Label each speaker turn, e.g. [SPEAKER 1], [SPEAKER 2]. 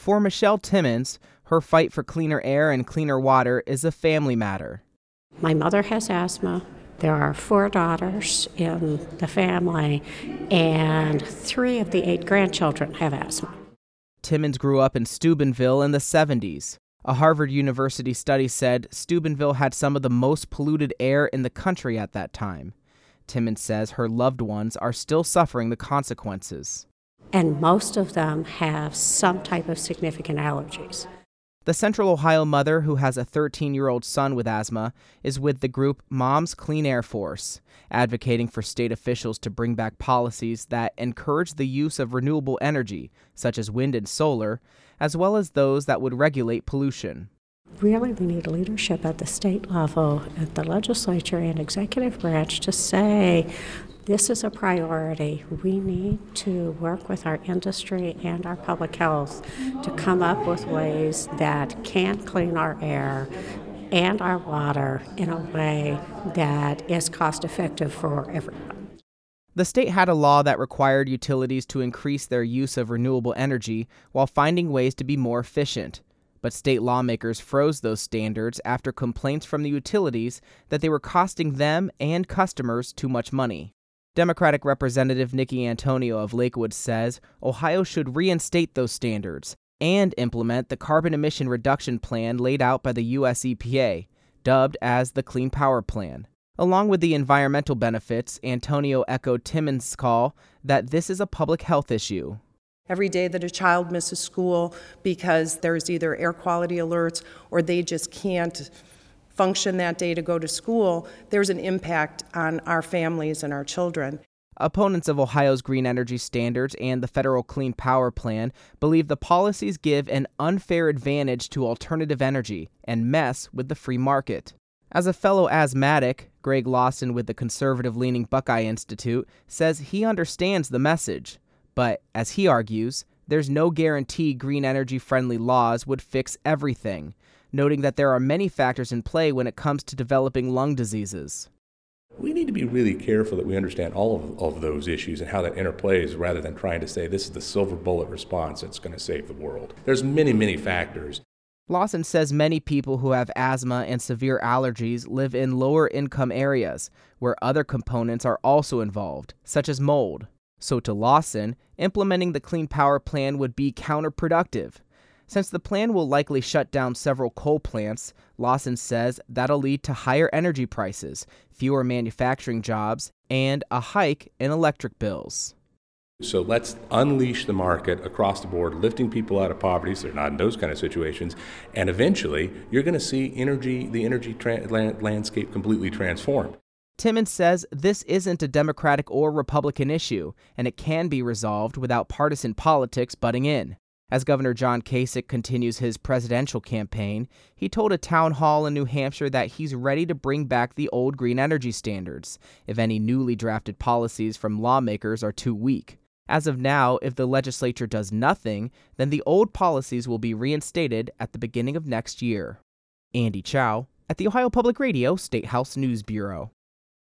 [SPEAKER 1] For Michelle Timmons, her fight for cleaner air and cleaner water is a family matter.
[SPEAKER 2] My mother has asthma. There are 4 daughters in the family, and 3 of the 8 grandchildren have asthma.
[SPEAKER 1] Timmons grew up in Steubenville in the 70s. A Harvard University study said Steubenville had some of the most polluted air in the country at that time. Timmons says her loved ones are still suffering the consequences.
[SPEAKER 2] And most of them have some type of significant allergies.
[SPEAKER 1] The Central Ohio mother, who has a 13-year-old son with asthma, is with the group Moms Clean Air Force, advocating for state officials to bring back policies that encourage the use of renewable energy, such as wind and solar, as well as those that would regulate pollution.
[SPEAKER 2] Really, we need leadership at the state level, at the legislature and executive branch to say, this is a priority. We need to work with our industry and our public health to come up with ways that can clean our air and our water in a way that is cost effective for everyone.
[SPEAKER 1] The state had a law that required utilities to increase their use of renewable energy while finding ways to be more efficient. But state lawmakers froze those standards after complaints from the utilities that they were costing them and customers too much money. Democratic Representative Nikki Antonio of Lakewood says Ohio should reinstate those standards and implement the carbon emission reduction plan laid out by the U.S. EPA, dubbed as the Clean Power Plan. Along with the environmental benefits, Antonio echoed Timmons' call that this is a public health issue.
[SPEAKER 3] Every day that a child misses school because there's either air quality alerts or they just can't function that day to go to school, there's an impact on our families and our children.
[SPEAKER 1] Opponents of Ohio's green energy standards and the federal Clean Power Plan believe the policies give an unfair advantage to alternative energy and mess with the free market. As a fellow asthmatic, Greg Lawson with the conservative-leaning Buckeye Institute says he understands the message, but, as he argues, there's no guarantee green energy-friendly laws would fix everything, noting that there are many factors in play when it comes to developing lung diseases.
[SPEAKER 4] We need to be really careful that we understand all of those issues and how that interplays rather than trying to say this is the silver bullet response that's going to save the world. There's many, many factors.
[SPEAKER 1] Lawson says many people who have asthma and severe allergies live in lower-income areas where other components are also involved, such as mold. So to Lawson, implementing the Clean Power Plan would be counterproductive. Since the plan will likely shut down several coal plants, Lawson says that'll lead to higher energy prices, fewer manufacturing jobs, and a hike in electric bills.
[SPEAKER 4] So let's unleash the market across the board, lifting people out of poverty so they're not in those kind of situations, and eventually you're going to see the energy landscape completely transformed.
[SPEAKER 1] Timmons says this isn't a Democratic or Republican issue, and it can be resolved without partisan politics butting in. As Governor John Kasich continues his presidential campaign, he told a town hall in New Hampshire that he's ready to bring back the old green energy standards if any newly drafted policies from lawmakers are too weak. As of now, if the legislature does nothing, then the old policies will be reinstated at the beginning of next year. Andy Chow at the Ohio Public Radio State House News Bureau.